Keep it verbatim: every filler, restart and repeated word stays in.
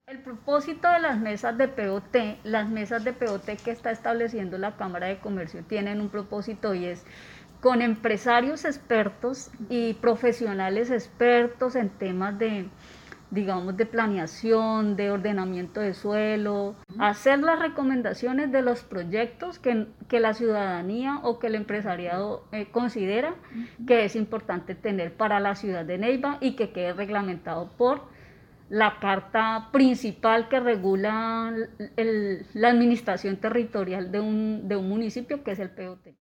El propósito de las mesas de P O T, las mesas de P O T que está estableciendo la Cámara de Comercio tienen un propósito y es con empresarios expertos y profesionales expertos en temas de, digamos, de planeación, de ordenamiento de suelo, hacer las recomendaciones de los proyectos que, que la ciudadanía o que el empresariado eh, considera que es importante tener para la ciudad de Neiva y que quede reglamentado por la carta principal que regula el, la administración territorial de un, de un municipio, que es el P O T.